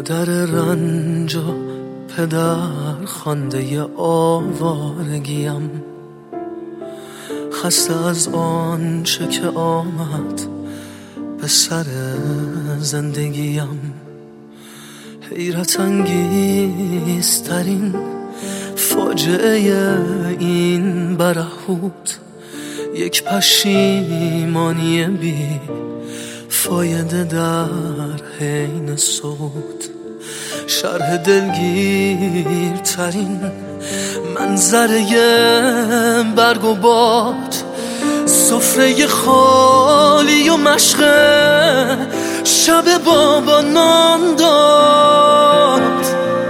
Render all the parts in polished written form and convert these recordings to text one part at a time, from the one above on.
مادر رنج و پدر خوانده آوارگیم، خسته از آنچه که آمد به سر زندگیم. حیرت انگیزترین فاجعه این برهوت، یک پشیمانی بی فایده در حین صوت. شرح دلگیرترین منظره برگ و باد، سفره خالی و مشق شب بابا نان داد.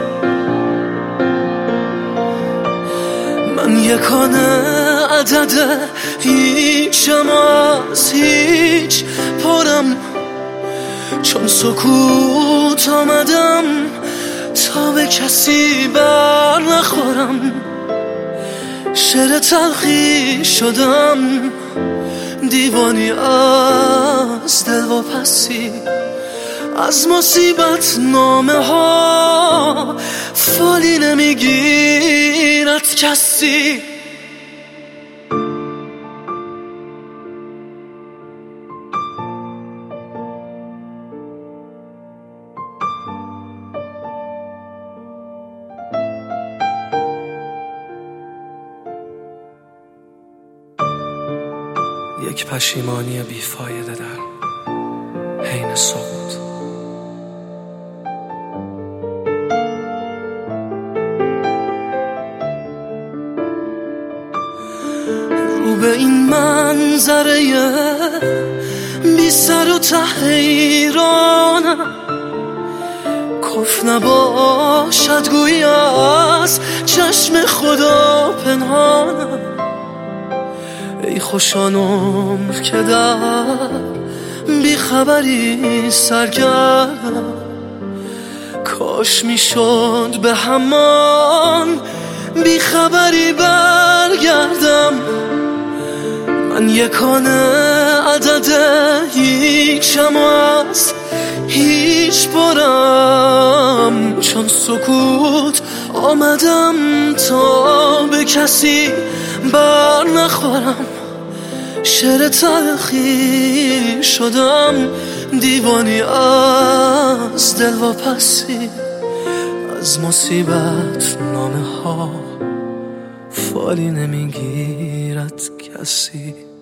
من یکانه عدد هیچم از هیچ پرم، چون سکوت آمدم تا به کسی بر نخورم. شعر تلخی شدم، دیوانی از دلواپسی، از مصیبت نامه ها فالی نمیگیرد کسی. یک پشیمانی بیفایده در حین سقوط. رو به این منظره بی سر و ته حیرانم، کف نباشد گویی از چشم خدا پنهانم. ای خوشان عمر که در بیخبری سرگردم، کاش میشد به همان بیخبری برگردم. من یکانه عدد هیچم از هیچ پرم، چون سکوت آمدم تا به کسی بر نخورم. شعر تلخی شدم، دیوانی از دلواپسی، از مصیبت نامه ها فالی نمیگیرد کسی.